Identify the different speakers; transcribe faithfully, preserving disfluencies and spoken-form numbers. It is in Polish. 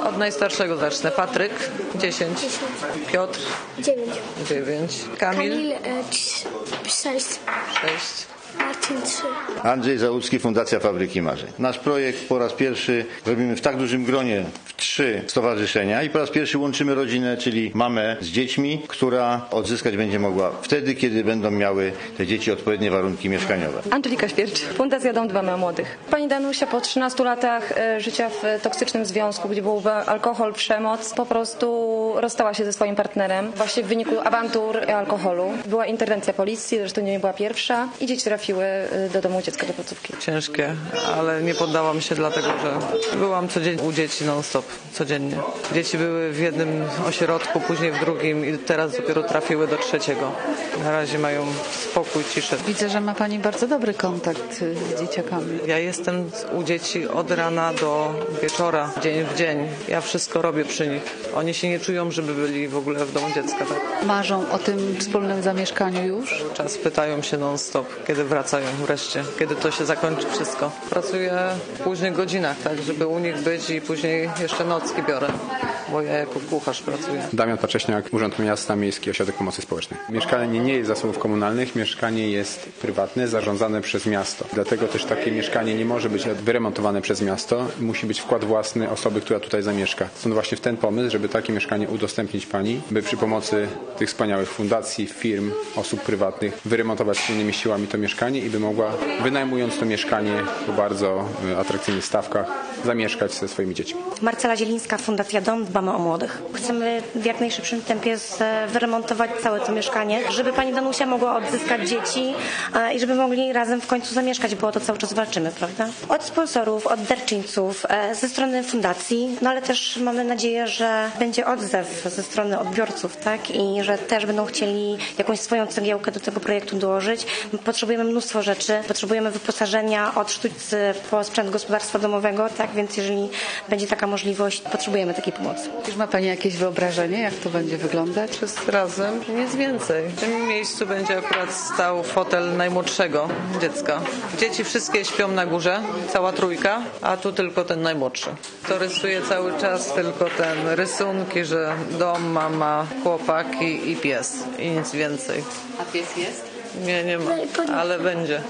Speaker 1: Od najstarszego zacznę. Patryk, dziesięć. Piotr,
Speaker 2: dziewięć.
Speaker 1: dziewięć. Kamil,
Speaker 2: Kamil, e, sześć.
Speaker 1: sześć.
Speaker 2: Marcin, trzy.
Speaker 3: Andrzej Załucki, Fundacja Fabryki Marzeń. Nasz projekt po raz pierwszy robimy w tak dużym gronie, w trzy stowarzyszenia i po raz pierwszy łączymy rodzinę, czyli mamę z dziećmi, która odzyskać będzie mogła wtedy, kiedy będą miały te dzieci odpowiednie warunki mieszkaniowe.
Speaker 4: Angelika Świercz, Fundacja Dom Dbamy o Młodych. Pani Danusia po trzynastu latach e, życia w toksycznym związku, gdzie był alkohol, przemoc, po prostu rozstała się ze swoim partnerem. Właśnie w wyniku awantur i alkoholu. Była interwencja policji, zresztą nie była pierwsza i dzieci trafiły do domu dziecka, do placówki.
Speaker 1: Ciężkie, ale nie poddałam się dlatego, że byłam codziennie u dzieci non-stop, codziennie. Dzieci były w jednym ośrodku, później w drugim i teraz dopiero trafiły do trzeciego. Na razie mają spokój, ciszę.
Speaker 5: Widzę, że ma Pani bardzo dobry kontakt z dzieciakami.
Speaker 1: Ja jestem u dzieci od rana do wieczora, dzień w dzień. Ja wszystko robię przy nich. Oni się nie czują, żeby byli w ogóle w domu dziecka. Tak?
Speaker 5: Marzą o tym wspólnym zamieszkaniu już?
Speaker 1: Czas pytają się non-stop, kiedy wracają wreszcie, kiedy to się zakończy wszystko. Pracuję w późnych godzinach, tak, żeby u nich być i później jeszcze nocki biorę, bo ja jako kucharz pracuję.
Speaker 6: Damian Pacześniak, Urząd Miasta, Miejski Ośrodek Pomocy Społecznej. Mieszkanie nie jest zasobów komunalnych, mieszkanie jest prywatne, zarządzane przez miasto. Dlatego też takie mieszkanie nie może być wyremontowane przez miasto. Musi być wkład własny osoby, która tutaj zamieszka. Stąd właśnie w ten pomysł, żeby takie mieszkanie udostępnić Pani, by przy pomocy tych wspaniałych fundacji, firm, osób prywatnych wyremontować wspólnymi siłami to mieszkanie i by mogła, wynajmując to mieszkanie po bardzo atrakcyjnych stawkach, zamieszkać ze swoimi dziećmi.
Speaker 7: Marcela Zielińska, Fundacja Dom Dbamy o Młodych. Chcemy w jak najszybszym tempie wyremontować całe to mieszkanie, żeby pani Danusia mogła odzyskać dzieci i żeby mogli razem w końcu zamieszkać, bo o to cały czas walczymy, prawda? Od sponsorów, od darczyńców, ze strony fundacji, no ale też mamy nadzieję, że będzie odzew ze strony odbiorców, tak? I że też będą chcieli jakąś swoją cegiełkę do tego projektu dołożyć. Potrzebujemy mnóstwo rzeczy, potrzebujemy wyposażenia od sztućcy po sprzęt gospodarstwa domowego, tak? Więc jeżeli będzie taka możliwość, potrzebujemy takiej pomocy.
Speaker 5: Już ma Pani jakieś wyobrażenie, jak to będzie wyglądać?
Speaker 1: Wszyscy razem, nic więcej. W tym miejscu będzie akurat stał fotel najmłodszego dziecka. Dzieci wszystkie śpią na górze, cała trójka, a tu tylko ten najmłodszy. To rysuje cały czas tylko ten rysunki, że dom, mama, chłopaki i pies i nic więcej.
Speaker 5: A pies jest?
Speaker 1: Nie, nie ma, ale będzie.